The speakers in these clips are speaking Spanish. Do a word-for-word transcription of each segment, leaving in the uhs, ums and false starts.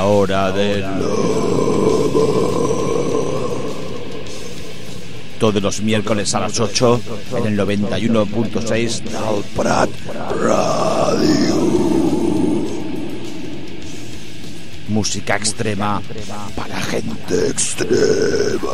hora del todos los miércoles a las ocho en el noventa y uno punto seis del Prat Radio. Música extrema para gente extrema.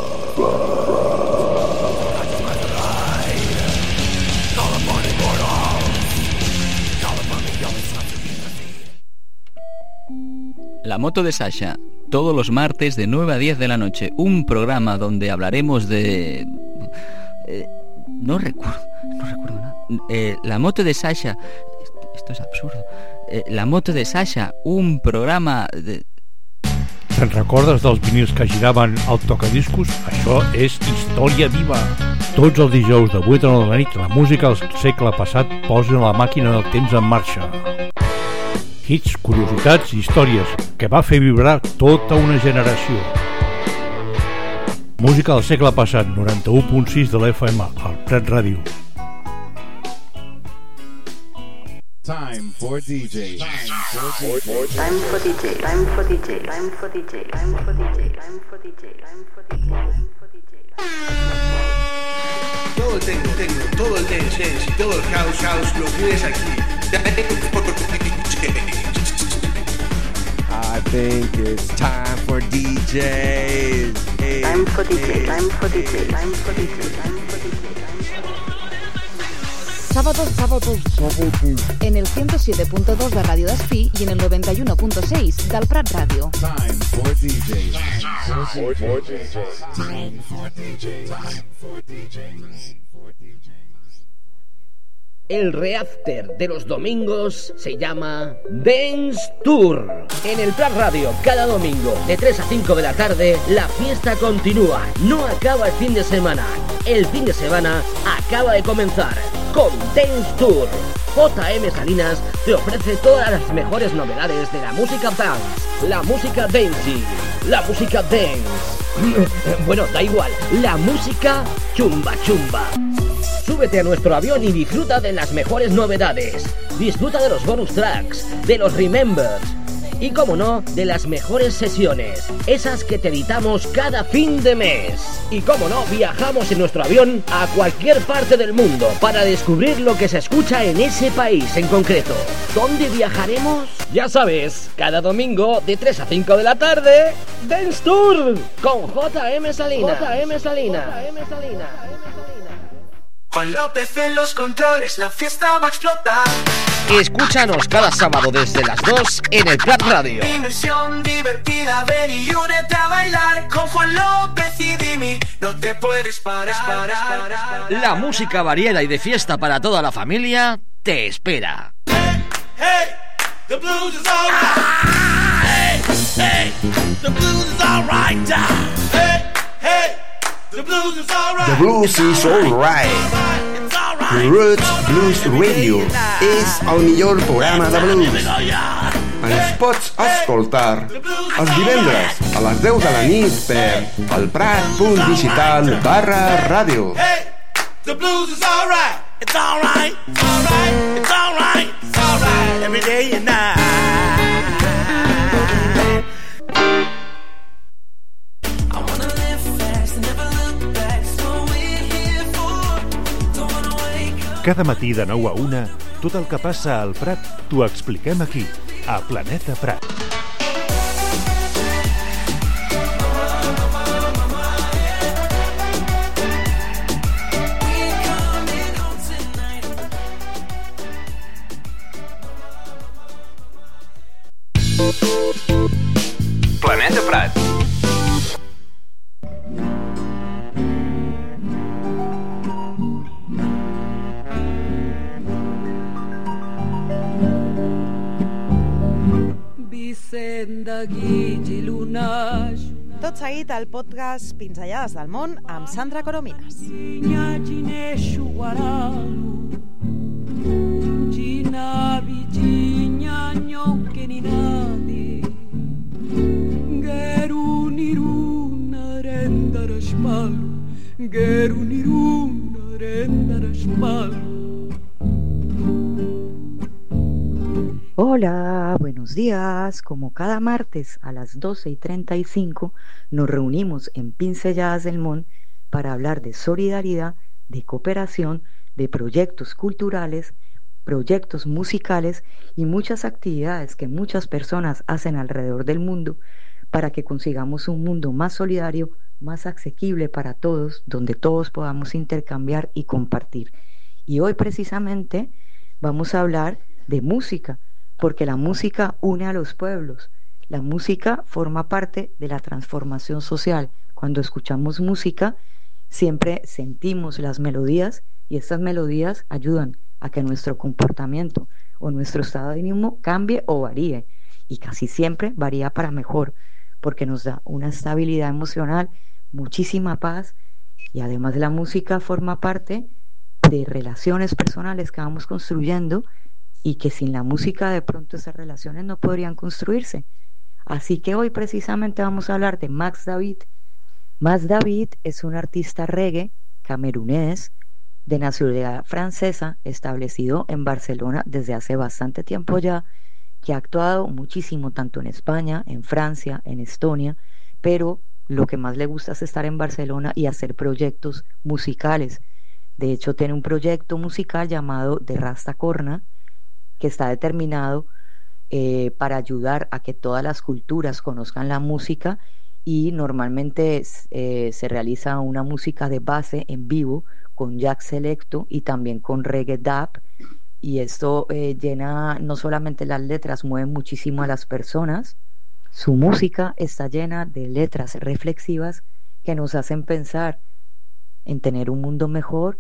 La moto de Sasha, todos los martes de nueve a diez de la noche, un programa donde hablaremos de... Eh, no recuerdo, no recuerdo nada. Eh, la moto de Sasha, esto, esto es absurdo. Eh, la moto de Sasha, un programa de... Te'n recordes dels vinils que giraven al tocadiscos? Això és història viva. Tots els dijous de vuit a nou de la nit, la música del segle passat posa la màquina del temps en marxa. Hits, curiositats i històries que va fer vibrar tota una generació. Música del segle passat, noranta-u punt sis de l'F M, al Prat Ràdio. Time for D J. Time for D J. Time for D J. Time for D J. Time for D J. Time for D J. Time for D J. Time for D J. Time for D J. Todo el techno, techno, todo el dance, dance y todo el house, house lo tienes aquí. I think it's time for D Js. Time for D J. Time for D J. Time for D J. Time for D J. Sábados, sábados, sábados. En el ciento siete punto dos de Radio Despí y en el noventa y uno punto seis del Prat Radio. Time for D J. Time for D J. Time for D J. Time for D J. El reafter de los domingos se llama Dance Tour. En el Prat Radio, cada domingo, de tres a cinco de la tarde, la fiesta continúa. No acaba el fin de semana. El fin de semana acaba de comenzar con Dance Tour. J M Salinas te ofrece todas las mejores novedades de la música dance, la música dancey, la música dance. Bueno, da igual, la música chumba chumba. Súbete a nuestro avión y disfruta de las mejores novedades. Disfruta de los bonus tracks, de los remembers y, como no, de las mejores sesiones, esas que te editamos cada fin de mes. Y, como no, viajamos en nuestro avión a cualquier parte del mundo para descubrir lo que se escucha en ese país en concreto. ¿Dónde viajaremos? Ya sabes, cada domingo de tres a cinco de la tarde, Dance Tour con J M Salinas. J M Salinas. J M Salinas. Juan López en los controles, la fiesta va a explotar. Escúchanos cada sábado desde las dos en el Prat Radio. Diversión divertida, ven y únete a bailar con Juan López y Dimi. No te puedes parar, parar, parar. La música variada y de fiesta para toda la familia te espera. Hey, hey, the blues is all right. Hey, hey, the blues is all right. Hey, hey. The blues is alright. The blues is alright. Roots Blues Radio és el millor programa de blues. Ens pots escoltar els divendres a les deu de la nit per el prat.digital barra ràdio. Hey, the blues is alright. It's alright. It's alright. It's alright. It's alright. Every day and night. Cada matí de nou a una, tot el que passa al Prat t'ho expliquem aquí, a Planeta Prat. Planeta Prat. Tot seguit el podcast Pinzellades del món amb Sandra Coromines. Hola, buenos días. Como cada martes a las doce y treinta y cinco nos reunimos en Pincelladas del Mon para hablar de solidaridad, de cooperación, de proyectos culturales, proyectos musicales y muchas actividades que muchas personas hacen alrededor del mundo para que consigamos un mundo más solidario, más asequible para todos, donde todos podamos intercambiar y compartir. Y hoy precisamente vamos a hablar de música, porque la música une a los pueblos. La música forma parte de la transformación social. Cuando escuchamos música, siempre sentimos las melodías y estas melodías ayudan a que nuestro comportamiento o nuestro estado de ánimo cambie o varíe. Y casi siempre varía para mejor, porque nos da una estabilidad emocional, muchísima paz, y además la música forma parte de relaciones personales que vamos construyendo y que sin la música de pronto esas relaciones no podrían construirse. Así que hoy precisamente vamos a hablar de Max David. Max David es un artista reggae camerunés de nacionalidad francesa, establecido en Barcelona desde hace bastante tiempo ya, que ha actuado muchísimo tanto en España, en Francia, en Estonia, pero lo que más le gusta es estar en Barcelona y hacer proyectos musicales. De hecho, tiene un proyecto musical llamado The Rasta Corner, que está determinado eh, para ayudar a que todas las culturas conozcan la música, y normalmente eh, se realiza una música de base en vivo con jazz selecto y también con reggae dub, y esto eh, llena no solamente las letras, mueve muchísimo a las personas. Su música está llena de letras reflexivas que nos hacen pensar en tener un mundo mejor,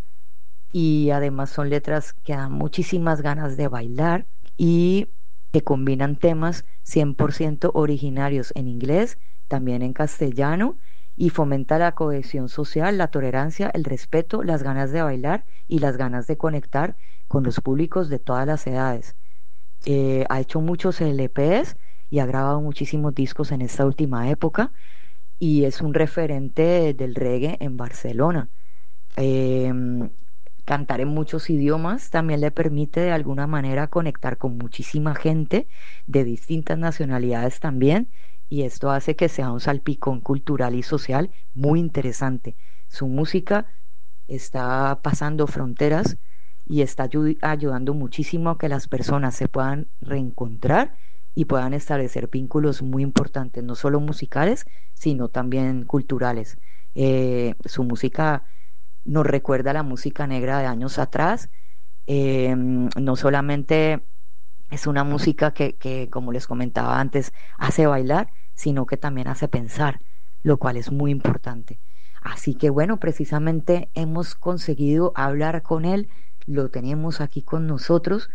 y además son letras que dan muchísimas ganas de bailar y que combinan temas cien por ciento originarios en inglés, también en castellano, y fomenta la cohesión social, la tolerancia, el respeto, las ganas de bailar y las ganas de conectar con los públicos de todas las edades. Eh, ha hecho muchos L Pes y ha grabado muchísimos discos en esta última época, y es un referente del reggae en Barcelona. Eh, Cantar en muchos idiomas también le permite de alguna manera conectar con muchísima gente de distintas nacionalidades también, y esto hace que sea un salpicón cultural y social muy interesante. Su música está pasando fronteras y está ayud- ayudando muchísimo a que las personas se puedan reencontrar y puedan establecer vínculos muy importantes, no solo musicales, sino también culturales. Eh, su música nos recuerda la música negra de años atrás. Eh, no solamente es una música que, que, como les comentaba antes, hace bailar, sino que también hace pensar, lo cual es muy importante. Así que bueno, precisamente hemos conseguido hablar con él, lo tenemos aquí con nosotros,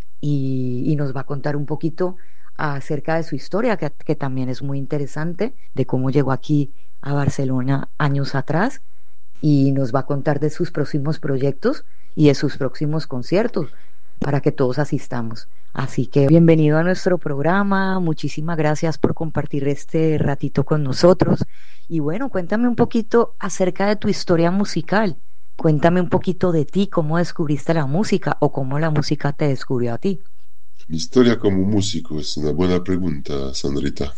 y, y nos va a contar un poquito acerca de su historia, que, que también es muy interesante, de cómo llegó aquí a Barcelona años atrás, y nos va a contar de sus próximos proyectos y de sus próximos conciertos para que todos asistamos. Así que bienvenido a nuestro programa, muchísimas gracias por compartir este ratito con nosotros. Y bueno, cuéntame un poquito acerca de tu historia musical, cuéntame un poquito de ti, cómo descubriste la música o cómo la música te descubrió a ti. Mi historia como músico es una buena pregunta, Sandrita.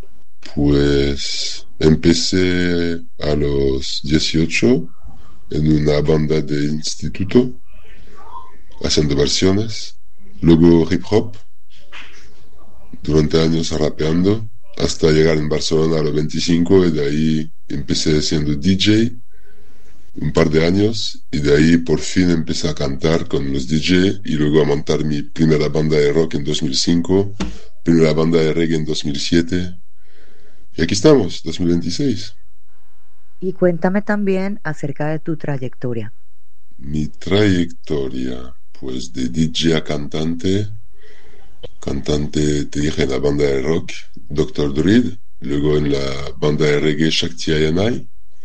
Pues empecé a los dieciocho en una banda de instituto haciendo versiones, luego hip hop, durante años rapeando, hasta llegar en Barcelona a los veinticinco, y de ahí empecé siendo D J un par de años, y de ahí por fin empecé a cantar con los D J y luego a montar mi primera banda de rock en dos mil cinco, primera banda de reggae en dos mil siete. Y aquí estamos, dos mil veintiséis. Y cuéntame también acerca de tu trayectoria. Mi trayectoria, pues de D J a cantante. Cantante, te dije, en la banda de rock, doctor Druid. Luego en la banda de reggae, Shakti Ayanai.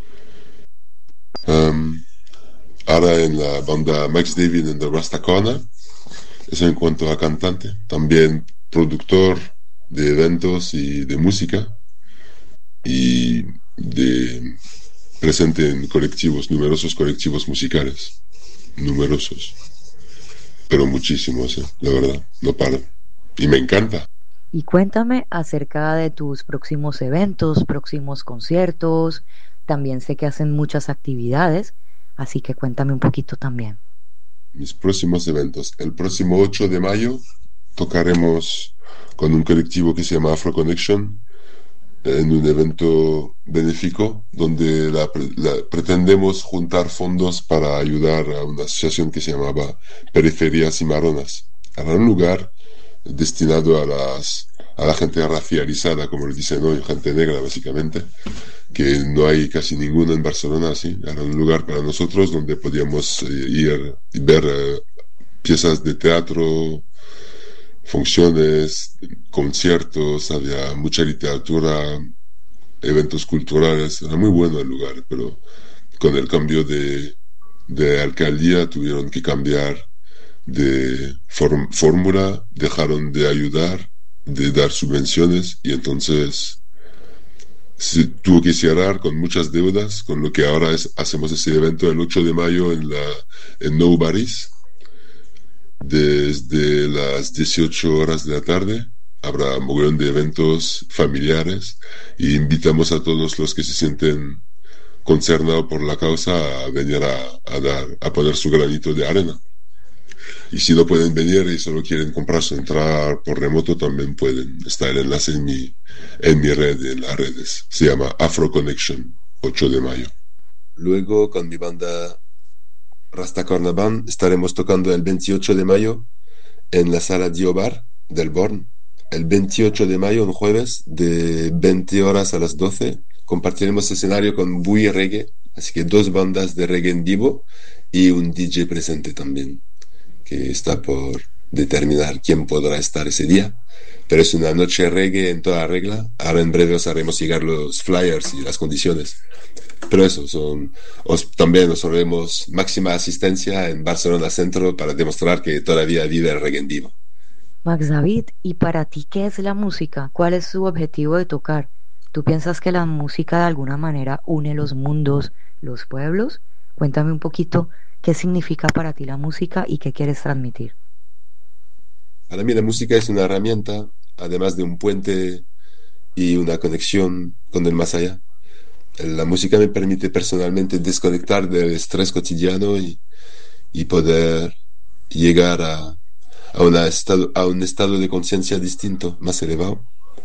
Um, ahora en la banda Max David en The Rasta Corner. Eso en cuanto a cantante. También productor de eventos y de música. Y de presente en colectivos, numerosos colectivos musicales, numerosos, pero muchísimos, ¿eh? La verdad, no paro. y me encanta. Y cuéntame acerca de tus próximos eventos, próximos conciertos. También sé que hacen muchas actividades, así que cuéntame un poquito también. Mis próximos eventos. El próximo ocho de mayo tocaremos con un colectivo que se llama Afro Connection en un evento benéfico donde la, la, pretendemos juntar fondos para ayudar a una asociación que se llamaba Periferias y Maronas. Era un lugar destinado a las a la gente racializada, como le dicen hoy, gente negra básicamente, que no hay casi ninguno en Barcelona, ¿sí? Era un lugar para nosotros donde podíamos eh, ir y ver eh, piezas de teatro, funciones, conciertos, había mucha literatura, eventos culturales, era muy bueno el lugar, pero con el cambio de, de alcaldía tuvieron que cambiar de form, fórmula, dejaron de ayudar, de dar subvenciones, y entonces se tuvo que cerrar con muchas deudas, con lo que ahora es, hacemos ese evento el ocho de mayo en, la, en Nobody's, desde las dieciocho horas de la tarde. Habrá un montón de eventos familiares y invitamos a todos los que se sienten concernados por la causa a venir a, a, dar, a poner su granito de arena. Y si no pueden venir y solo quieren comprar su entrada por remoto, también pueden. Está el enlace en mi, en mi red, en las redes. Se llama Afro Connection, ocho de mayo. Luego, con mi banda Rasta Corner Band, estaremos tocando el veintiocho de mayo en la sala Dio Bar del Born. El veintiocho de mayo, un jueves, de veinte horas a las doce, compartiremos escenario con Bui Reggae, así que dos bandas de reggae en vivo y un D J presente también, que está por determinar quién podrá estar ese día, pero es una noche reggae en toda regla. Ahora en breve os haremos llegar los flyers y las condiciones, pero eso, son, os, también os haremos máxima asistencia en Barcelona Centro para demostrar que todavía vive el reggae en vivo. Max David, ¿y para ti qué es la música? ¿Cuál es su objetivo de tocar? ¿Tú piensas que la música de alguna manera une los mundos, los pueblos? Cuéntame un poquito qué significa para ti la música y qué quieres transmitir. Para mí la música es una herramienta, además de un puente y una conexión con el más allá. La música me permite personalmente desconectar del estrés cotidiano y, y poder llegar a, a, una estado, a un estado de conciencia distinto, más elevado.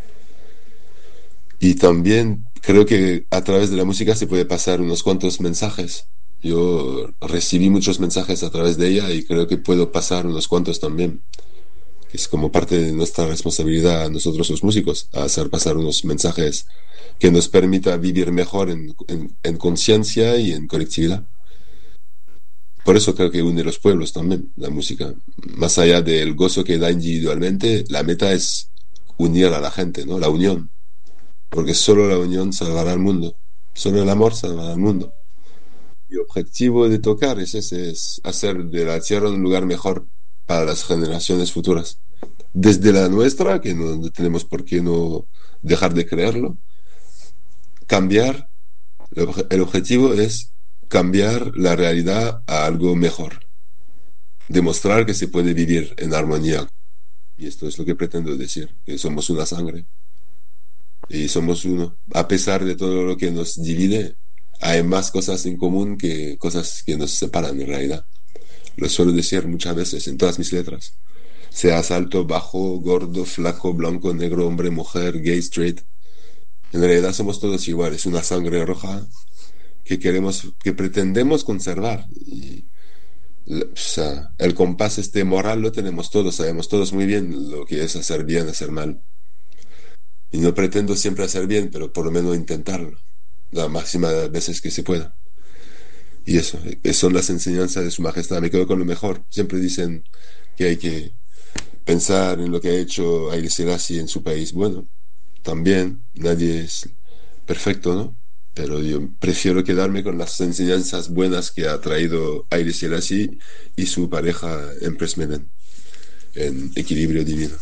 Y también creo que a través de la música se puede pasar unos cuantos mensajes. Yo recibí muchos mensajes a través de ella y creo que puedo pasar unos cuantos también. Es como parte de nuestra responsabilidad, nosotros los músicos, hacer pasar unos mensajes que nos permita vivir mejor en, en, en conciencia y en colectividad. Por eso creo que une los pueblos también, la música. Más allá del gozo que da individualmente, la meta es unir a la gente, ¿no? La unión. Porque solo la unión salvará al mundo. Solo el amor salvará al mundo. Mi objetivo de tocar es ese, es hacer de la tierra un lugar mejor para las generaciones futuras. Desde la nuestra, que no, no tenemos por qué no dejar de creerlo, cambiar, el, obje, el objetivo es cambiar la realidad a algo mejor. Demostrar que se puede vivir en armonía. Y esto es lo que pretendo decir, que somos una sangre. Y somos uno. A pesar de todo lo que nos divide, hay más cosas en común que cosas que nos separan en realidad. Lo suelo decir muchas veces en todas mis letras. Seas alto, bajo, gordo, flaco, blanco, negro, hombre, mujer, gay, straight. En realidad somos todos iguales, una sangre roja que queremos, que pretendemos conservar. Y, o sea, el compás este moral lo tenemos todos, sabemos todos muy bien lo que es hacer bien, hacer mal. Y no pretendo siempre hacer bien, pero por lo menos intentarlo, la máxima de las veces que se pueda. Y eso, son las enseñanzas de Su Majestad. Me quedo con lo mejor. Siempre dicen que hay que pensar en lo que ha hecho Haile Selassie en su país. Bueno, también nadie es perfecto, ¿no? Pero yo prefiero quedarme con las enseñanzas buenas que ha traído Haile Selassie y su pareja Empress Menen en equilibrio divino.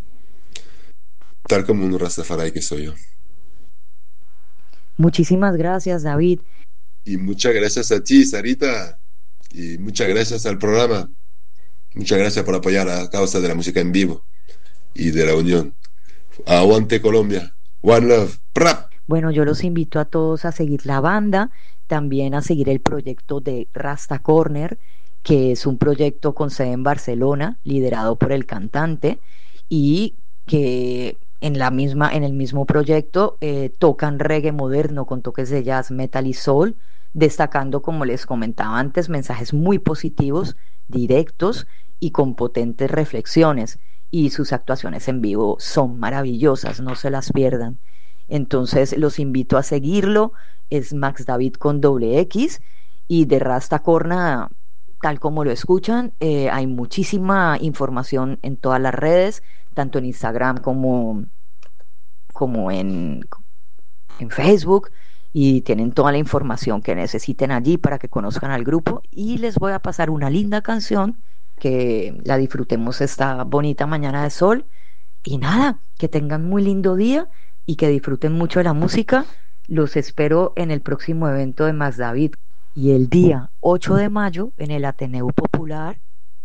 Tal como un Rastafari que soy yo. Muchísimas gracias, David. Y muchas gracias a ti, Sarita. Y muchas gracias al programa. Muchas gracias por apoyar a causa de la música en vivo. y de la unión. Aguante Colombia, One Love, ¡prap! Bueno, yo los invito a todos a seguir la banda, también a seguir el proyecto de Rasta Corner, que es un proyecto con sede en Barcelona, liderado por el cantante, y que en la misma, en el mismo proyecto eh, tocan reggae moderno con toques de jazz, metal y soul, destacando, como les comentaba antes, mensajes muy positivos, directos y con potentes reflexiones, y sus actuaciones en vivo son maravillosas, no se las pierdan. Entonces los invito a seguirlo, es Max David con doble X, y de Rasta Corner, tal como lo escuchan, eh, hay muchísima información en todas las redes, tanto en Instagram como, como en, en Facebook, y tienen toda la información que necesiten allí para que conozcan al grupo. Y les voy a pasar una linda canción, que la disfrutemos esta bonita mañana de sol, y nada, que tengan muy lindo día y que disfruten mucho de la música. Los espero en el próximo evento de Max David, y el día ocho de mayo en el Ateneo Popular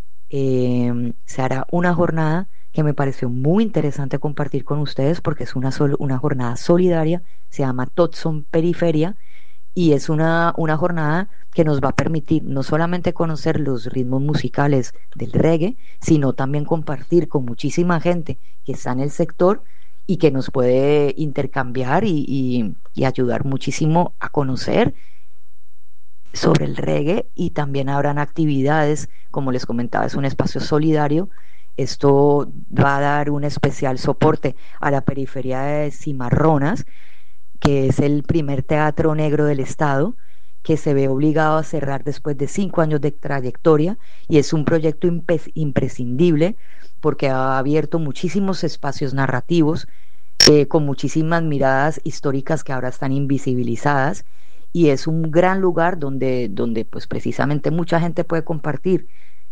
eh, se hará una jornada que me pareció muy interesante compartir con ustedes, porque es una, sol, una jornada solidaria, se llama Totson Periferia, y es una, una jornada que nos va a permitir no solamente conocer los ritmos musicales del reggae, sino también compartir con muchísima gente que está en el sector y que nos puede intercambiar y, y, y ayudar muchísimo a conocer sobre el reggae. Y también habrán actividades, como les comentaba, es un espacio solidario. Esto va a dar un especial soporte a la periferia de Cimarronas, que es el primer teatro negro del estado, que se ve obligado a cerrar después de cinco años de trayectoria, y es un proyecto impe- imprescindible porque ha abierto muchísimos espacios narrativos eh, con muchísimas miradas históricas que ahora están invisibilizadas, y es un gran lugar donde, donde pues precisamente mucha gente puede compartir,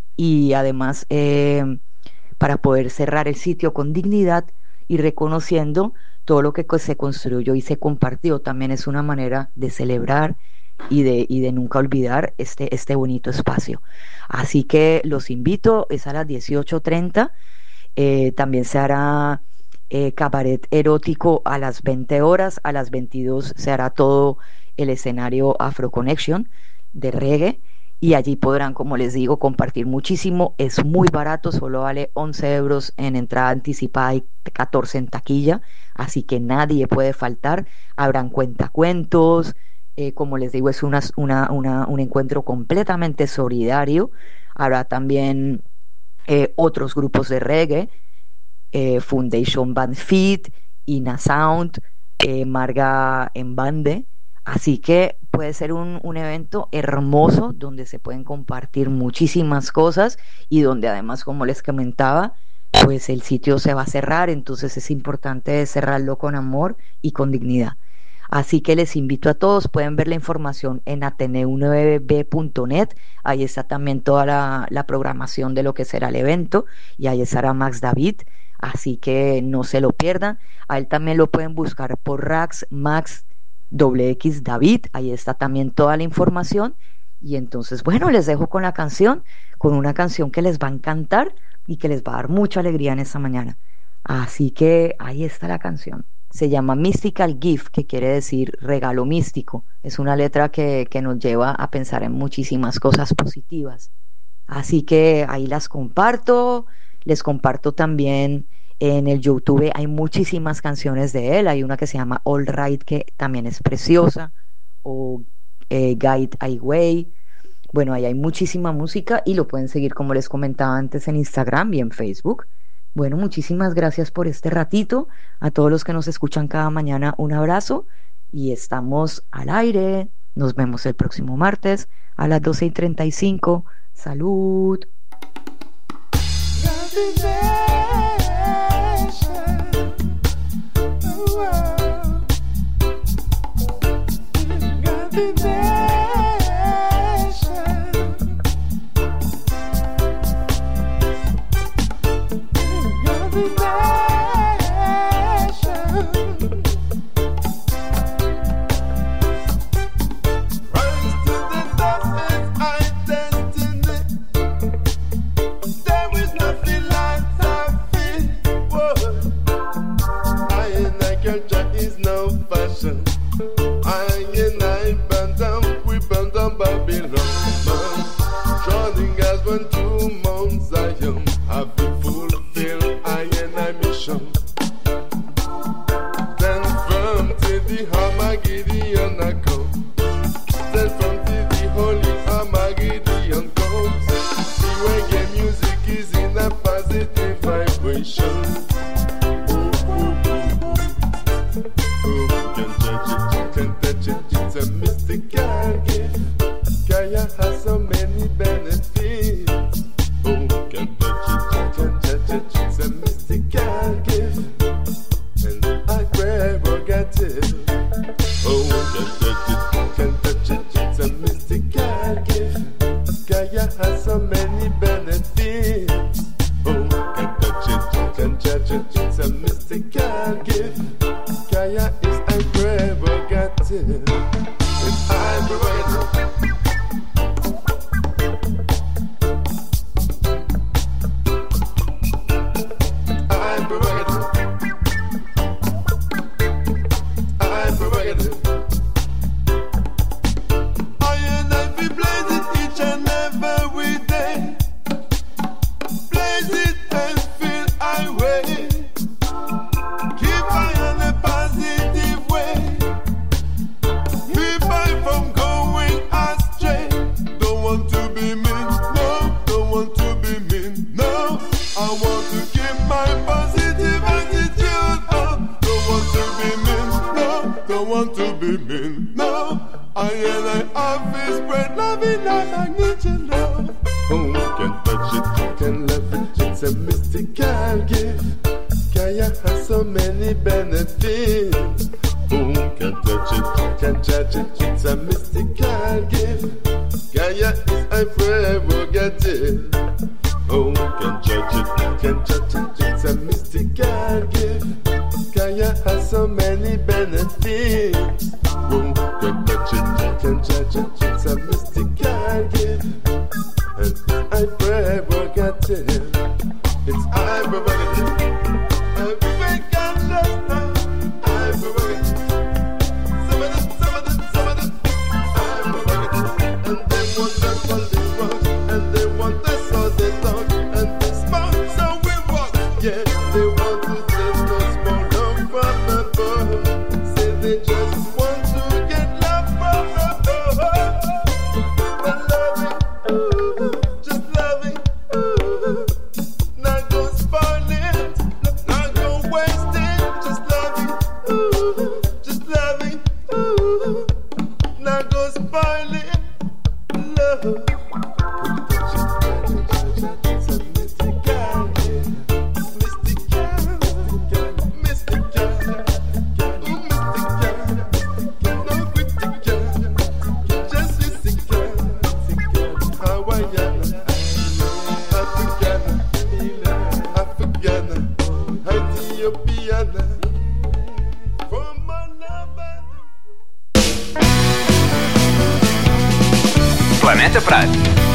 y además eh, para poder cerrar el sitio con dignidad y reconociendo todo lo que se construyó y se compartió. También es una manera de celebrar y de, y de nunca olvidar este, este bonito espacio. Así que los invito, es a las dieciocho treinta, eh, también se hará eh, cabaret erótico a las veinte horas, a las veintidós se hará todo el escenario Afro Connection de reggae, y allí podrán, como les digo, compartir muchísimo. Es muy barato, solo vale once euros en entrada anticipada y catorce en taquilla, así que nadie puede faltar. Habrán cuentacuentos, eh, como les digo, es una, una, una, un encuentro completamente solidario. Habrá también eh, otros grupos de reggae, eh, Foundation Band Fit, Ina Sound, eh, Marga en Bande. Así que puede ser un, un evento hermoso donde se pueden compartir muchísimas cosas, y donde además, como les comentaba, pues el sitio se va a cerrar, entonces es importante cerrarlo con amor y con dignidad. Así que les invito a todos, pueden ver la información en ateneu nueve b punto net, ahí está también toda la, la programación de lo que será el evento, y ahí estará Max David, así que no se lo pierdan. A él también lo pueden buscar por Rax Max doble X David, ahí está también toda la información. Y entonces, bueno, les dejo con la canción, con una canción que les va a encantar y que les va a dar mucha alegría en esta mañana. Así que ahí está la canción, se llama Mystical Gift, que quiere decir regalo místico. Es una letra que, que nos lleva a pensar en muchísimas cosas positivas, así que ahí las comparto. Les comparto también en el YouTube, hay muchísimas canciones de él, hay una que se llama All Right, que también es preciosa, o eh, Guide Highway. Bueno, ahí hay muchísima música, y lo pueden seguir, como les comentaba antes, en Instagram y en Facebook. Bueno, muchísimas gracias por este ratito. A todos los que nos escuchan cada mañana, un abrazo, y estamos al aire. Nos vemos el próximo martes a las doce y treinta y cinco. Salud. There is nothing like that. want to be mean. No, I and I always spread loving like I need you now. Who can touch it, can love it, it's a mystical gift. Gaia has so many benefits. Who can touch it, can judge it, it's a mystical gift. Gaia is a prerogative. Who can judge it, can judge it, it's a mystical gift. Gaia has so many benefits. Who can touch it, can judge it, it's a mystical gift. And I prerogative. It's I prerogative. I prerogative now. I prerogative. Some of them, some of them, some of them. I prerogative. And they want us on this road. And they want us on this road. And this month, so we walk. Yeah, they want to save us more love from above. Say they just want to get love from above. And loving, ooh, just loving, ooh. Not go spoiling, not go wasting. Just loving, ooh, just loving, ooh. Not go spoiling, love. It's a mystical, mystical, mystical, ooh, mystical, no critical, just mystical, Hawaiian, African, African, Ethiopian, from my lover. Planeta Prat.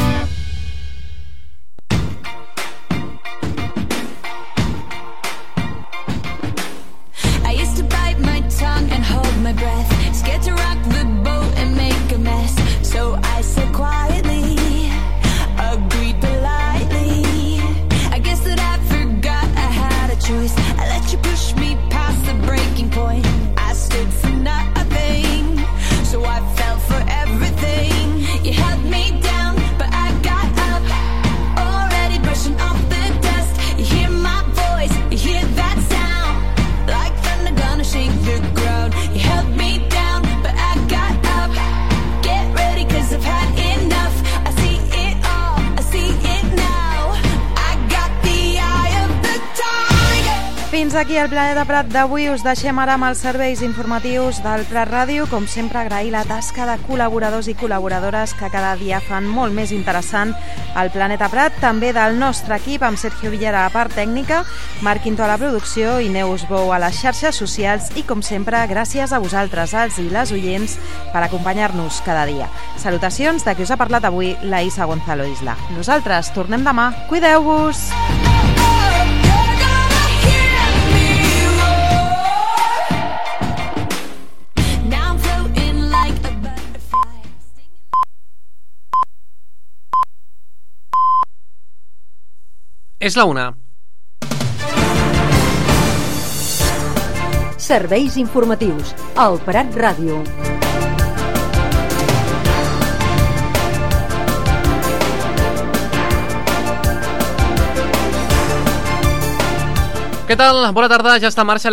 I used to bite my tongue and hold my breath, scared to rock the boat and make a mess. So I said quietly, agreed politely. I guess that I forgot I had a choice. I let you push me past the breaking point. I stood for nothing, so I fell for everything. You held me down, but I got up, already brushing off the dust. You hear my voice, you hear that sound, like thunder gonna shake the ground. You held me down, but I got up. Get ready, cause I've had enough. I see it all, I see it now. I got the eye of the tiger. Fins aquí el Planeta Prat d'avui. Us deixem ara amb els serveis informatius del Prat Ràdio. Com sempre, agrair la tasca de col·laboradors i col·laboradores que cada dia fan molt més interessant el Planeta Prat. També del nostre equip, amb Sergio Villera a la part tècnica, Marc Quinto a la producció i Neus Bou a les xarxes socials. I com sempre, gràcies a vosaltres, els i les oients, per acompanyar-nos cada dia. Salutacions de qui us ha parlat avui, la Isa Gonzalo Isla. Nosaltres tornem demà. Cuideu-vos! Now I'm floating like a butterfly. És la una. Serveis informatius al Prat Ràdio. Què tal? Bona tarda, ja està en marxa